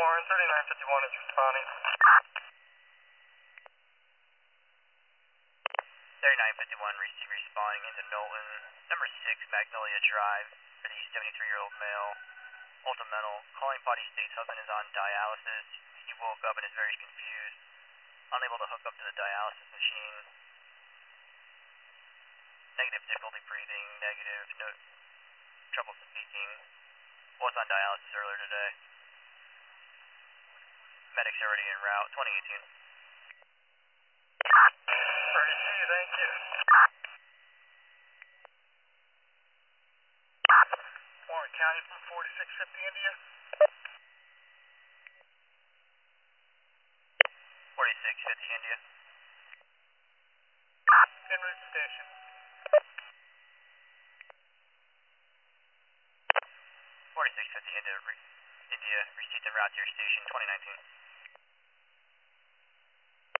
Warren, 3951 is responding. 3951, receive responding into Knowlton, number 6, Magnolia Drive, for the 73-year-old male, Ultra Mental, calling body states husband is on dialysis. He woke up and is very confused, unable to hook up to the dialysis machine. Negative difficulty breathing, negative, no trouble speaking. Was on dialysis earlier today. Medics already en route, 2018. Thank you. Warren County from 4650 India. 4650 India. En route station. 4650 India, India, received en route to your station, 2019.